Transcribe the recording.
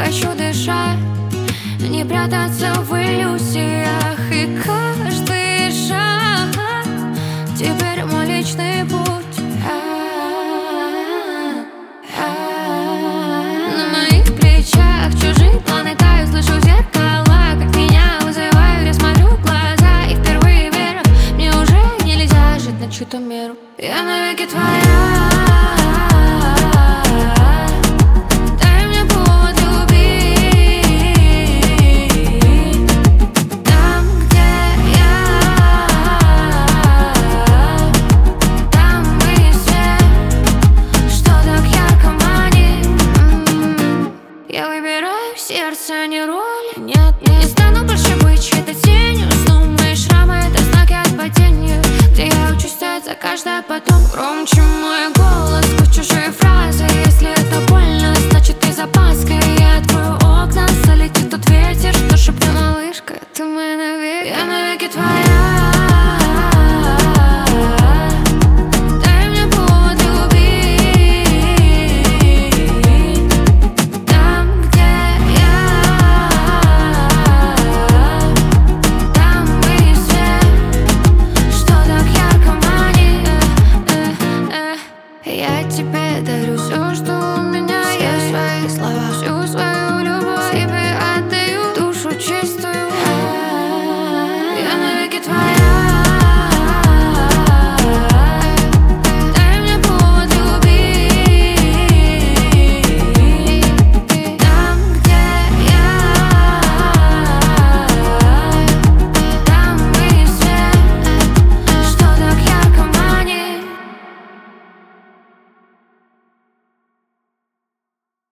хочу дышать, не прятаться в иллюзиях. И каждый шаг теперь мой личный путь. На моих плечах чужие планы тают, слышу зеркала, как меня вызывают. Я смотрю в глаза и впервые верю, мне уже нельзя жить на чью-то меру. Я навеки твоя. Дай мне повод любить. Там, где я, там мы все, что так ярко манит. Я выбираю сердце, не роль. Нет, не стану больше быть чьей-то тенью. Снова мои шрамы — это знаки от падения, где я учусь стоять за каждое потом громче мой.